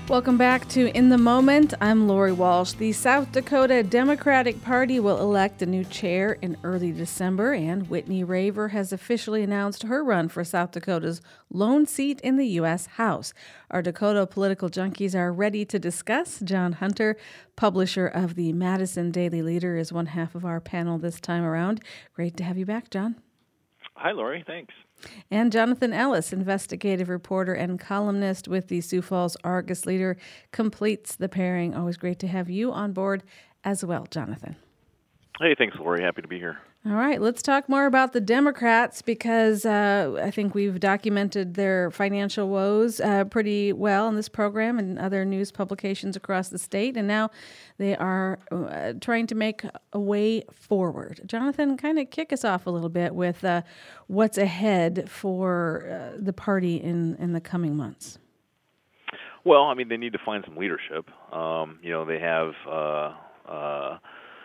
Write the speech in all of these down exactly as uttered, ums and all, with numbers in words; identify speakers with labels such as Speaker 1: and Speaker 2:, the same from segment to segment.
Speaker 1: Welcome back to In the Moment. I'm Lori Walsh. The South Dakota Democratic Party will elect a new chair in early December, and Whitney Raver has officially announced her run for South Dakota's lone seat in the U S House. Our Dakota political junkies are ready to discuss. John Hunter, publisher of the Madison Daily Leader, is one half of our panel this time around. Great to have you back, John.
Speaker 2: Hi, Lori. Thanks.
Speaker 1: And Jonathan Ellis, investigative reporter and columnist with the Sioux Falls Argus Leader, completes the pairing. Always great to have you on board as well, Jonathan.
Speaker 2: Hey, thanks, Lori. Happy to be here.
Speaker 1: All right, let's talk more about the Democrats because uh, I think we've documented their financial woes uh, pretty well in this program and other news publications across the state, and now they are uh, trying to make a way forward. Jonathan, kind of kick us off a little bit with uh, what's ahead for uh, the party in, in the coming months.
Speaker 2: Well, I mean, they need to find some leadership. Um, you know, they have... Uh, uh,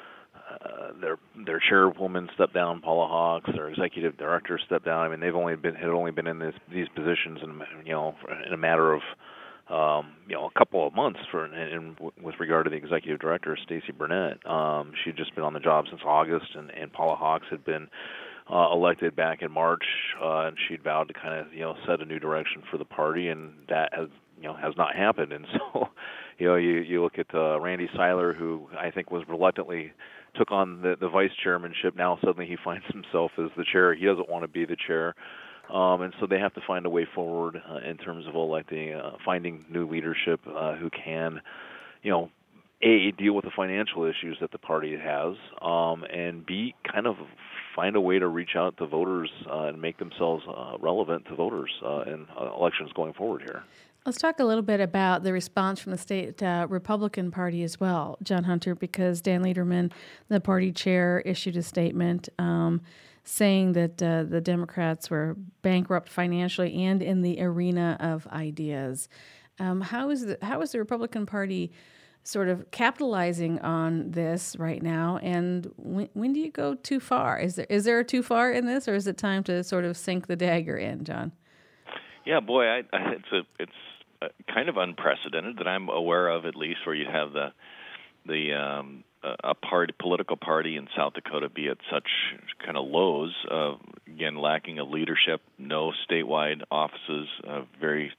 Speaker 2: Uh, their their chairwoman stepped down, Paula Hawks. Their executive director stepped down. I mean, they've only been had only been in this, these positions in you know in a matter of um, you know a couple of months. For in, in, with regard to the executive director, Stacey Burnett, um, she'd just been on the job since August, and, and Paula Hawks had been uh, elected back in March, uh, and she'd vowed to kind of you know set a new direction for the party, and that has you know has not happened. And so, you know, you you look at uh, Randy Seiler, who I think was reluctantly took on the, the vice chairmanship. Now suddenly he finds himself as the chair. He doesn't want to be the chair. Um, and so they have to find a way forward uh, in terms of electing, uh, finding new leadership uh, who can, you know, A, deal with the financial issues that the party has, um, and B, kind of find a way to reach out to voters uh, and make themselves uh, relevant to voters uh, in uh, elections going forward here.
Speaker 1: Let's talk a little bit about the response from the state uh, Republican Party as well, John Hunter, because Dan Lederman, the party chair, issued a statement um, saying that uh, the Democrats were bankrupt financially and in the arena of ideas. Um, how is the how is the Republican Party sort of capitalizing on this right now? And when, when do you go too far? Is there is there too far in this, or is it time to sort of sink the dagger in, John?
Speaker 3: Yeah, boy, I, I, it's a it's a kind of unprecedented that I'm aware of, at least, where you have the the um, a party, political party in South Dakota be at such kind of lows. Uh, again, lacking of leadership, no statewide offices, a very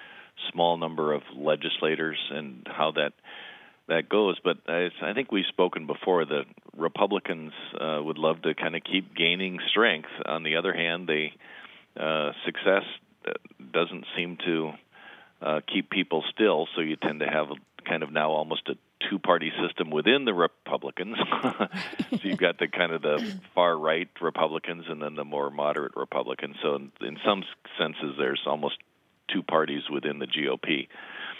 Speaker 3: small number of legislators, and how that that goes. But I, I think we've spoken before that Republicans uh, would love to kind of keep gaining strength. On the other hand, they uh, success doesn't seem to uh, keep people still, so you tend to have a, kind of now almost a two-party system within the Republicans. So you've got the kind of the far-right Republicans and then the more moderate Republicans. So in, in some senses, there's almost two parties within the G O P.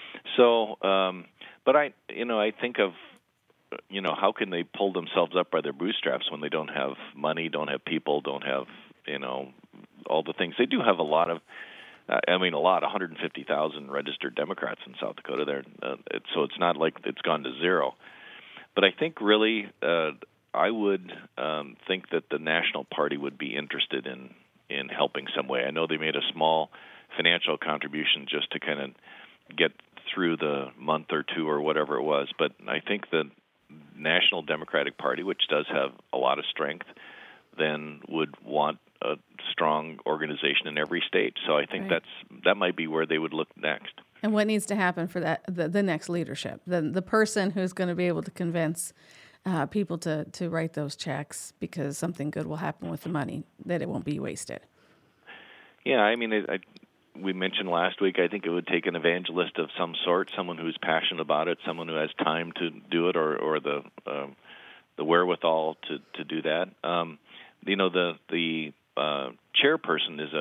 Speaker 3: So, um, but I, you know, I think of, you know, how can they pull themselves up by their bootstraps when they don't have money, don't have people, don't have, you know, all the things. They do have a lot of, uh, I mean, a lot, one hundred fifty thousand registered Democrats in South Dakota. There, uh, it, so it's not like it's gone to zero. But I think really, uh, I would um, think that the National Party would be interested in in helping some way. I know they made a small financial contribution just to kind of get through the month or two or whatever it was. But I think the National Democratic Party, which does have a lot of strength, then would want a strong organization in every state. So I think
Speaker 1: Right.
Speaker 3: that's that might be where they would look next.
Speaker 1: And what needs to happen for that the, the next leadership, the the person who's going to be able to convince uh, people to, to write those checks because something good will happen with the money, that it won't be wasted.
Speaker 3: Yeah, I mean, it, I, we mentioned last week, I think it would take an evangelist of some sort, someone who's passionate about it, someone who has time to do it or, or the um, the wherewithal to, to do that. Um, you know, the the uh, chairperson is a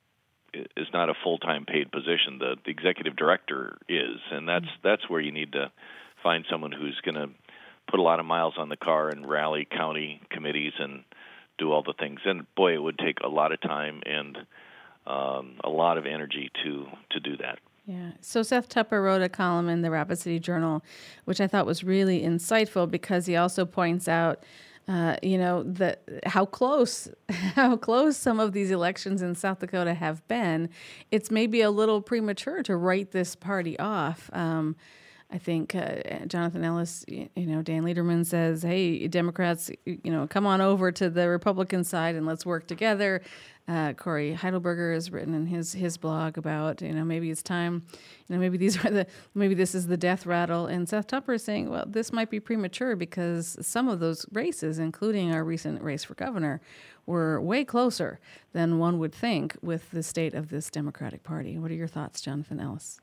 Speaker 3: is not a full-time paid position. The, the executive director is, and that's that's where you need to find someone who's going to put a lot of miles on the car and rally county committees and do all the things. And boy, it would take a lot of time and um, a lot of energy to to do that.
Speaker 1: Yeah. So Seth Tupper wrote a column in the Rapid City Journal, which I thought was really insightful because he also points out uh, you know, the how close, how close some of these elections in South Dakota have been. It's maybe a little premature to write this party off. Um, I think uh, Jonathan Ellis, you know, Dan Lederman says, hey, Democrats, you know, come on over to the Republican side and let's work together. Uh, Corey Heidelberger has written in his his blog about, you know, maybe it's time, you know, maybe these are the, maybe this is the death rattle. And Seth Tupper is saying, well, this might be premature because some of those races, including our recent race for governor, were way closer than one would think with the state of this Democratic Party. What are your thoughts, Jonathan Ellis?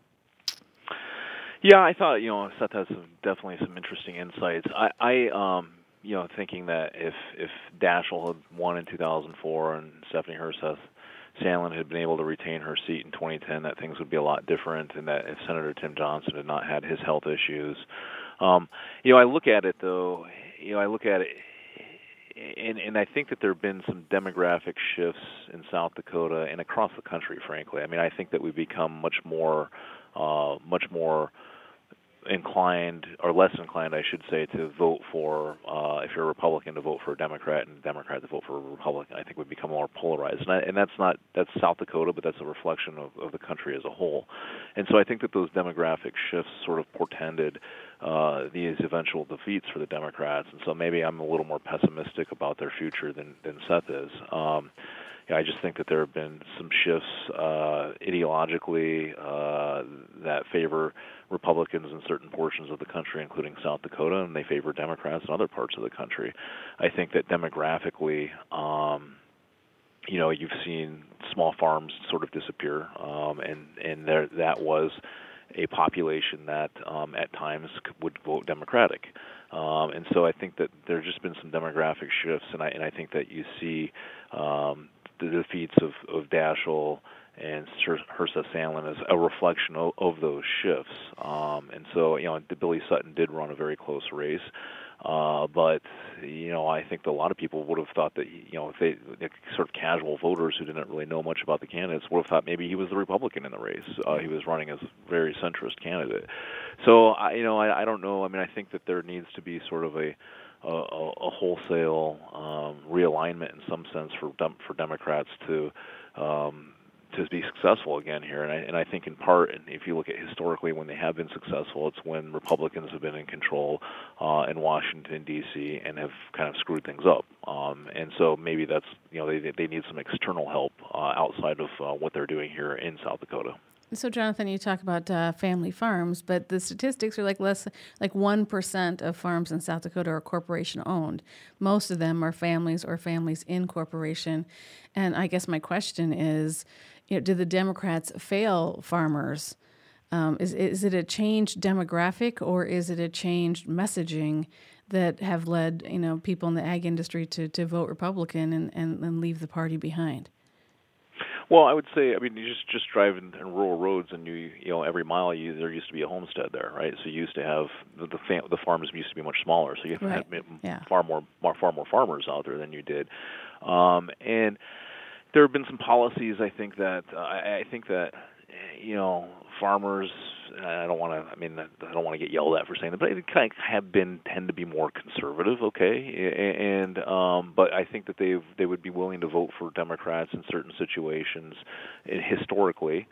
Speaker 2: Yeah, I thought, you know, Seth has some, definitely some interesting insights. I, I um, you know, thinking that if if Daschle had won in two thousand four and Stephanie Herseth Sandlin had been able to retain her seat in twenty ten, that things would be a lot different, and that if Senator Tim Johnson had not had his health issues. Um, you know, I look at it, though, you know, I look at it, and, and I think that there have been some demographic shifts in South Dakota and across the country, frankly. I mean, I think that we've become much more, uh, much more inclined, or less inclined, I should say, to vote for, uh, if you're a Republican, to vote for a Democrat, and a Democrat to vote for a Republican. I think we've become more polarized, and, I, and that's not that's South Dakota, but that's a reflection of, of the country as a whole. And so I think that those demographic shifts sort of portended uh, these eventual defeats for the Democrats, and so maybe I'm a little more pessimistic about their future than than Seth is. Um, I just think that there have been some shifts uh, ideologically uh, that favor Republicans in certain portions of the country, including South Dakota, and they favor Democrats in other parts of the country. I think that demographically, um, you know, you've seen small farms sort of disappear, um, and and there, that was a population that um, at times would vote Democratic. Um, and so I think that there's just been some demographic shifts, and I and I think that you see um, the defeats of, of Daschle and Herseth Sandlin as a reflection of, of those shifts. Um, and so, you know, Billy Sutton did run a very close race, uh, but, you know, I think that a lot of people would have thought that, you know, if they, the sort of casual voters who didn't really know much about the candidates would have thought maybe he was the Republican in the race. Uh, he was running as a very centrist candidate. So, I, you know, I, I don't know. I mean, I think that there needs to be sort of a A, a wholesale um, realignment in some sense for dem- for Democrats to um, to be successful again here, and I and I think in part, and if you look at historically when they have been successful, it's when Republicans have been in control uh, in Washington D C and have kind of screwed things up, um, and so maybe that's you know they they need some external help uh, outside of uh, what they're doing here in South Dakota.
Speaker 1: So, Jonathan, you talk about uh, family farms, but the statistics are like less, like one percent of farms in South Dakota are corporation owned. Most of them are families or families in corporation. And I guess my question is, you know, do the Democrats fail farmers? Um, is is it a changed demographic, or is it a changed messaging that have led, you know, people in the ag industry to, to vote Republican and, and, and leave the party behind?
Speaker 2: Well, I would say, I mean, you just just drive in, in rural roads, and you you know every mile you, there used to be a homestead there, right? So you used to have the the, fam- the farms used to be much smaller, so you
Speaker 1: Right.
Speaker 2: had
Speaker 1: Yeah.
Speaker 2: far more, more far more farmers out there than you did, um, and there have been some policies. I think that uh, I, I think that you know farmers. I don't want to. I mean, I don't want to get yelled at for saying that, but they kind of have been tend to be more conservative. Okay, and um, but I think that they they would be willing to vote for Democrats in certain situations, historically,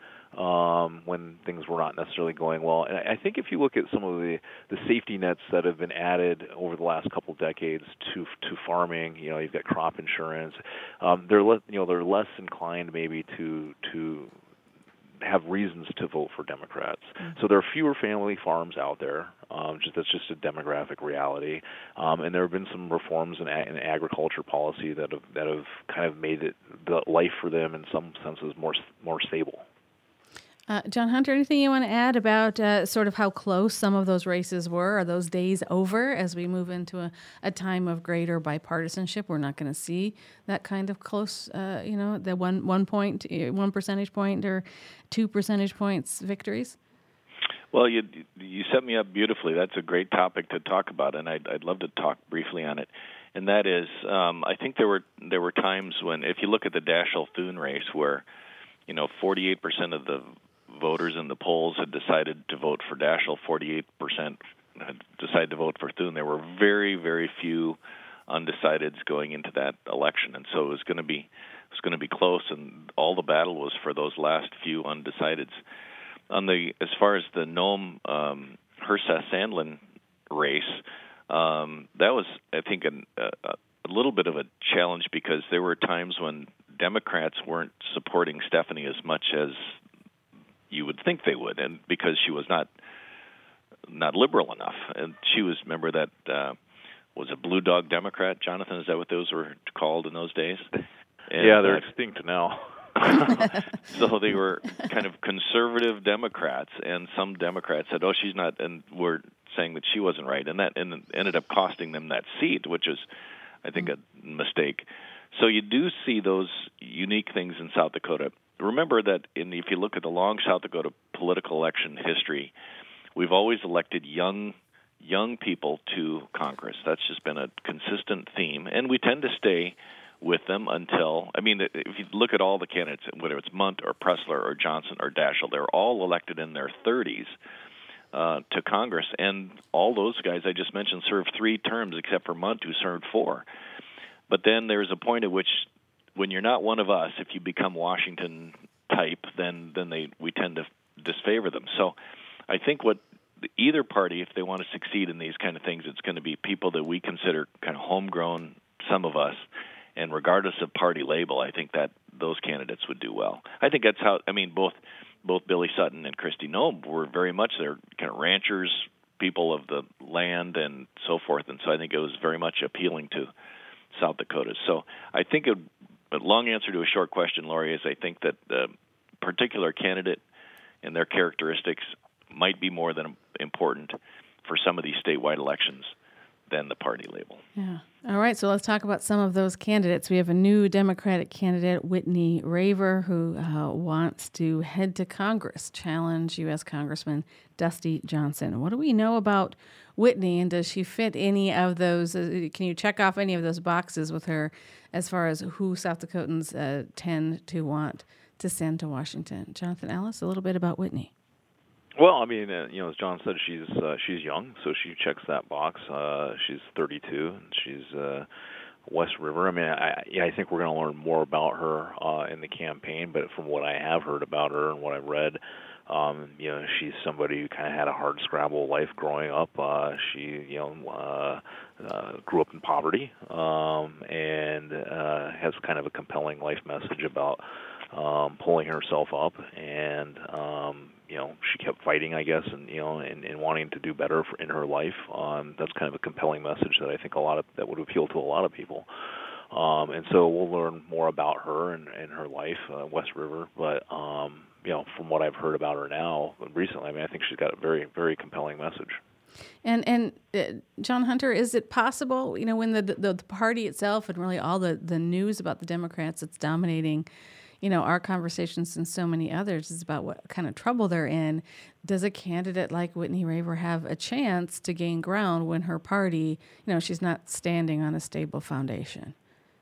Speaker 2: um, when things were not necessarily going well. And I think if you look at some of the, the safety nets that have been added over the last couple of decades to to farming, you know, you've got crop insurance. Um, they're le- you know they're less inclined maybe to to have reasons to vote for Democrats. Mm-hmm. So there are fewer family farms out there. Um, just, that's just a demographic reality. Um, and there have been some reforms in, a- in agriculture policy that have that have kind of made it the life for them in some senses more more stable.
Speaker 1: Uh, John Hunter, anything you want to add about uh, sort of how close some of those races were? Are those days over as we move into a, a time of greater bipartisanship? We're not going to see that kind of close, uh, you know, the one one point, one percentage point or two percentage points victories.
Speaker 3: Well, you you set me up beautifully. That's a great topic to talk about, and I'd I'd love to talk briefly on it. And that is, um, I think there were there were times when, if you look at the Daschle-Thune race, where you know forty-eight percent of the voters in the polls had decided to vote for Daschle, forty-eight percent had decided to vote for Thune. There were very, very few undecideds going into that election, and so it was going to be it was going to be close, and all the battle was for those last few undecideds. On the as far as the Noam um, Herseth Sandlin race, um, that was I think an, a, a little bit of a challenge because there were times when Democrats weren't supporting Stephanie as much as you would think they would, and because she was not not liberal enough, and she was remember that uh, was a blue dog Democrat. Jonathan, is that what those were called in those days? And,
Speaker 2: yeah, they're
Speaker 3: uh,
Speaker 2: extinct now.
Speaker 3: So they were kind of conservative Democrats, and some Democrats said, "Oh, she's not," and were saying that she wasn't right, and that and ended up costing them that seat, which is, I think, a mistake. So you do see those unique things in South Dakota. Remember that in the, if you look at the long South Dakota political election history, we've always elected young young people to Congress. That's just been a consistent theme, and we tend to stay with them until, I mean, if you look at all the candidates, whether it's Munt or Pressler or Johnson or Daschle, they're all elected in their thirties uh, to Congress, and all those guys I just mentioned served three terms except for Munt, who served four. But then there's a point at which, when you're not one of us, if you become Washington type, then then they we tend to disfavor them. So I think what either party, if they want to succeed in these kind of things, it's going to be people that we consider kind of homegrown, some of us, and regardless of party label, I think that those candidates would do well. I think that's how, I mean, both both Billy Sutton and Kristi Noem were very much, they're kind of ranchers, people of the land and so forth, and so I think it was very much appealing to South Dakota. So I think it, a long answer to a short question, Lori, is I think that the particular candidate and their characteristics might be more than important for some of these statewide elections than the party label.
Speaker 1: Yeah. All right, so let's talk about some of those candidates. We have a new Democratic candidate, Whitney Raver, who uh, wants to head to Congress, challenge U S Congressman Dusty Johnson. What do we know about Whitney, and does she fit any of those? Uh, can you check off any of those boxes with her as far as who South Dakotans uh, tend to want to send to Washington? Jonathan Ellis, a little bit about Whitney.
Speaker 2: Well, I mean, uh, you know, as John said, she's uh, she's young, so she checks that box. Uh, she's thirty-two, and she's uh, West River. I mean, I, yeah, I think we're going to learn more about her uh, in the campaign, but from what I have heard about her and what I've read, um, you know, she's somebody who kind of had a hard scrabble life growing up. Uh, she, you know, uh, uh, grew up in poverty um, and uh, has kind of a compelling life message about um, pulling herself up and. Um, You know, she kept fighting, I guess, and you know, and, and wanting to do better for, in her life. Um, that's kind of a compelling message that I think a lot of that would appeal to a lot of people. Um, and so we'll learn more about her and, and her life, uh, West River. But um, you know, from what I've heard about her now recently, I mean, I think she's got a very, very compelling message.
Speaker 1: And and uh, John Hunter, is it possible, you know, when the, the the party itself and really all the the news about the Democrats that's dominating, you know, our conversations and so many others is about what kind of trouble they're in. Does a candidate like Whitney Raver have a chance to gain ground when her party, you know, she's not standing on a stable foundation?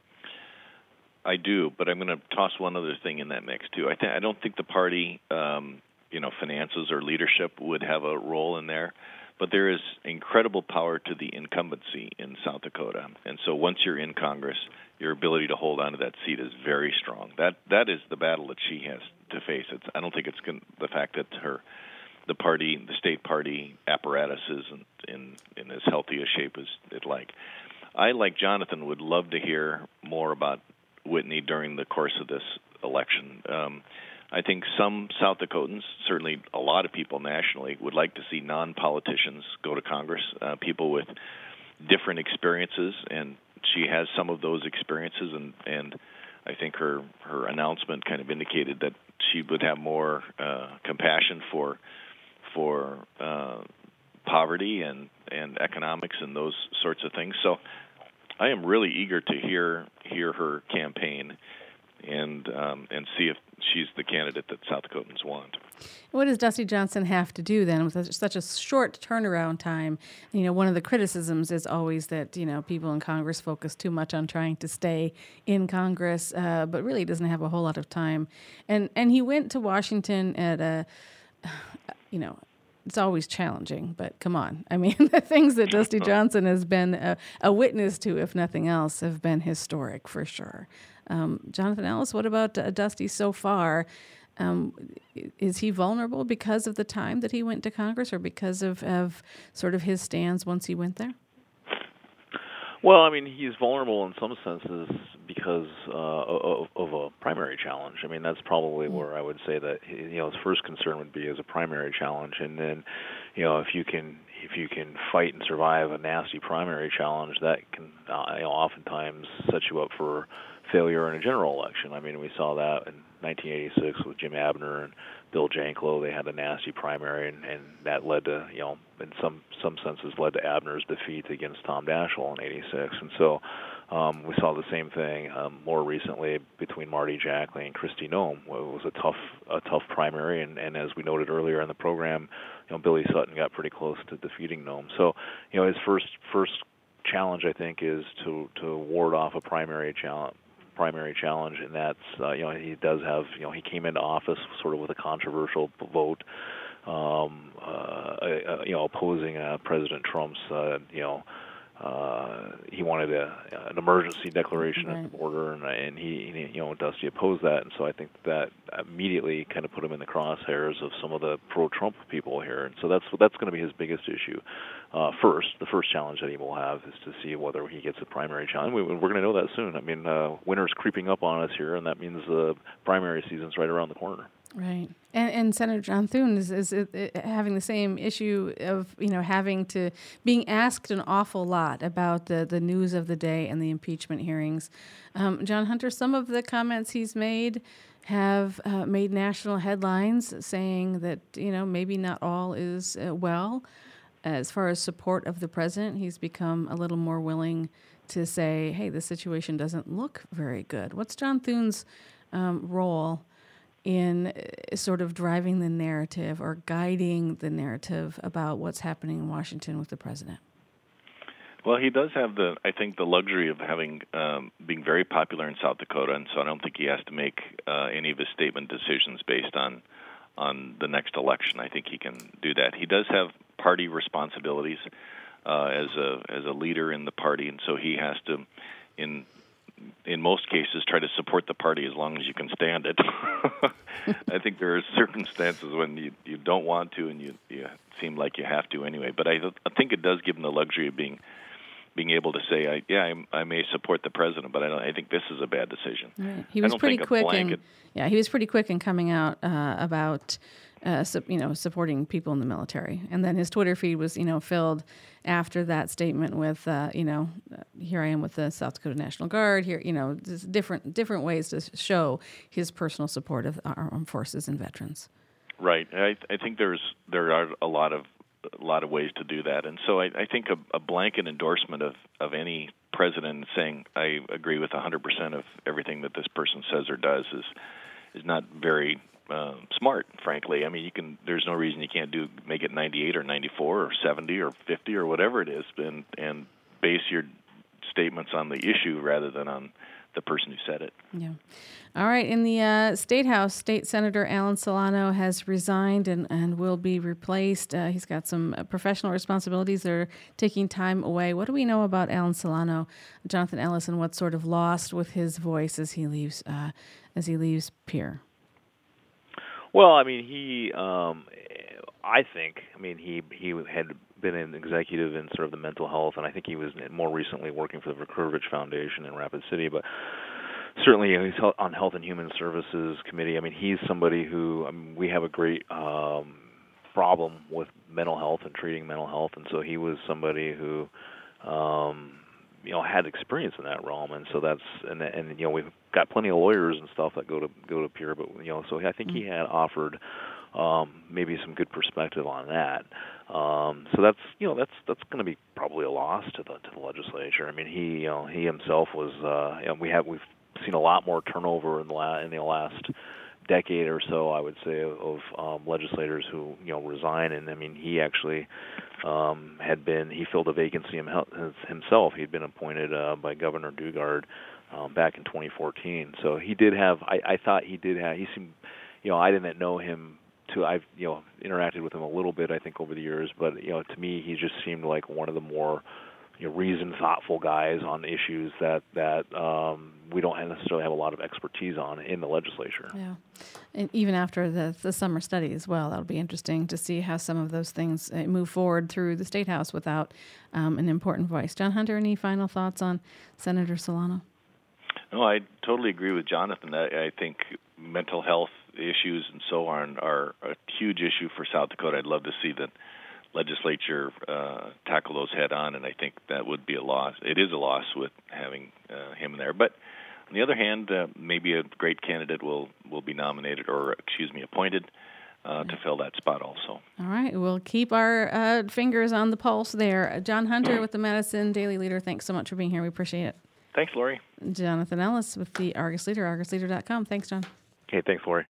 Speaker 3: I do, but I'm going to toss one other thing in that mix too. I think I don't think the party, um, you know, finances or leadership would have a role in there, but there is incredible power to the incumbency in South Dakota, and so once you're in Congress, your ability to hold on to that seat is very strong. That that is the battle that she has to face. It's, I don't think it's gonna, the fact that her, the party, the state party apparatus is in, in in as healthy a shape as it like. I, like Jonathan, would love to hear more about Whitney during the course of this election. Um, I think some South Dakotans, certainly a lot of people nationally, would like to see non-politicians go to Congress, uh, people with different experiences, and she has some of those experiences, and, and I think her, her announcement kind of indicated that she would have more uh, compassion for for uh, poverty and, and economics and those sorts of things. So I am really eager to hear hear her campaign and um, and see if she's the candidate that South Dakotans want.
Speaker 1: What does Dusty Johnson have to do then with such a short turnaround time? You know, one of the criticisms is always that, you know, people in Congress focus too much on trying to stay in Congress, uh, but really doesn't have a whole lot of time. And and he went to Washington at a, you know, it's always challenging, but come on. I mean, the things that Dusty Johnson has been a, a witness to, if nothing else, have been historic for sure. Um, Jonathan Ellis, what about uh, Dusty so far? Um, is he vulnerable because of the time that he went to Congress, or because of, of sort of his stands once he went there?
Speaker 2: Well, I mean, he's vulnerable in some senses because uh, of, of a primary challenge. I mean, that's probably mm-hmm. where I would say that, you know, his first concern would be as a primary challenge, and then, you know, if you can if you can fight and survive a nasty primary challenge, that can uh, you know, oftentimes set you up for failure in a general election. I mean, we saw that in nineteen eighty-six with Jim Abner and Bill Janklow. They had a nasty primary, and, and that led to, you know, in some some senses, led to Abner's defeat against Tom Daschle in eighty-six. And so um, we saw the same thing um, more recently between Marty Jackley and Kristi Noem. It was a tough a tough primary, and, and as we noted earlier in the program, you know, Billy Sutton got pretty close to defeating Noem. So, you know, his first first challenge, I think, is to to ward off a primary challenge. primary challenge, and that's, uh, you know, he does have, you know, he came into office sort of with a controversial vote, um, uh, uh, you know, opposing uh, President Trump's, uh, you know, uh, he wanted a, an emergency declaration right. at the border, and, and he, he, you know, Dusty opposed that, and so I think that immediately kind of put him in the crosshairs of some of the pro-Trump people here, and so that's that's going to be his biggest issue. Uh, first, the first challenge that he will have is to see whether he gets a primary challenge. We, we're going to know that soon. I mean, uh, winter's creeping up on us here, and that means the primary season's right around the corner.
Speaker 1: Right, and, and Senator John Thune is, is, is having the same issue of, you know, having to being asked an awful lot about the, the news of the day and the impeachment hearings. Um, John Hunter, some of the comments he's made have uh, made national headlines, saying that, you know, maybe not all is uh, well. As far as support of the president, he's become a little more willing to say, "Hey, the situation doesn't look very good." What's John Thune's um, role in sort of driving the narrative or guiding the narrative about what's happening in Washington with the president?
Speaker 3: Well, he does have the, I think, the luxury of having um, being very popular in South Dakota, and so I don't think he has to make uh, any of his statement decisions based on on the next election. I think he can do that. He does have party responsibilities uh, as a as a leader in the party, and so he has to, in in most cases, try to support the party as long as you can stand it. I think there are circumstances when you, you don't want to, and you, you seem like you have to anyway. But I, I think it does give him the luxury of being being able to say, I, yeah, I, I may support the president, but I, don't, I think this is a bad decision.
Speaker 1: Right. He was pretty quick, in, yeah, he was pretty quick in coming out uh, about, uh, su- you know, supporting people in the military, and then his Twitter feed was, you know, filled after that statement with, uh, you know, uh, here I am with the South Dakota National Guard. Here, you know, just different different ways to show his personal support of our armed forces and veterans.
Speaker 3: Right. I, I think there's there are a lot of a lot of ways to do that. And so I, I think a, a blanket endorsement of, of any president saying, I agree with one hundred percent of everything that this person says or does is is not very uh, smart, frankly. I mean, you can. There's no reason you can't do make it ninety-eight or ninety-four or seventy or fifty or whatever it is, and, and base your statements on the issue rather than on the person who said it.
Speaker 1: Yeah. All right. In the uh, State House, State Senator Alan Solano has resigned and, and will be replaced. Uh, he's got some uh, professional responsibilities that are taking time away. What do we know about Alan Solano, Jonathan Ellis, and what's sort of lost with his voice as he leaves uh, as he leaves Pierre?
Speaker 2: Well, I mean, he, um, I think, I mean, he he had been an executive in sort of the mental health, and I think he was more recently working for the Vukovich Foundation in Rapid City, but certainly he's on Health and Human Services Committee. I mean, he's somebody who, I mean, we have a great um, problem with mental health and treating mental health, and so he was somebody who, um, you know, had experience in that realm, and so that's, and, and you know, we've got plenty of lawyers and stuff that go to go to Pierre, but, you know, so I think he had offered um, maybe some good perspective on that. Um, so that's, you know, that's that's going to be probably a loss to the to the legislature. I mean, he, you know, he himself was, uh, you know, we have we've seen a lot more turnover in the la- in the last decade or so, I would say, of um, legislators who, you know, resign. And I mean, he actually um, had been he filled a vacancy himself. He'd been appointed uh, by Governor Dugard um, back in twenty fourteen. So he did have. I, I thought he did have. He seemed, you know, I didn't know him to I've you know interacted with him a little bit I think over the years, but you know to me he just seemed like one of the more you know, reasoned, thoughtful guys on issues that that um, we don't necessarily have a lot of expertise on in the legislature.
Speaker 1: Yeah, and even after the the summer study as well, that'll be interesting to see how some of those things uh, move forward through the State House without um, an important voice. John Hunter, any final thoughts on Senator Solano?
Speaker 3: No, I totally agree with Jonathan. I, I think mental health issues and so on are a huge issue for South Dakota. I'd love to see the legislature uh, tackle those head on, and I think that would be a loss. It is a loss with having uh, him there. But on the other hand, uh, maybe a great candidate will, will be nominated or, excuse me, appointed uh, to fill that spot also.
Speaker 1: All right. We'll keep our uh, fingers on the pulse there. John Hunter with the Madison Daily Leader, thanks so much for being here. We appreciate it.
Speaker 3: Thanks, Lori.
Speaker 1: Jonathan Ellis with the Argus Leader, argus leader dot com. Thanks, John.
Speaker 2: Okay, thanks, Lori.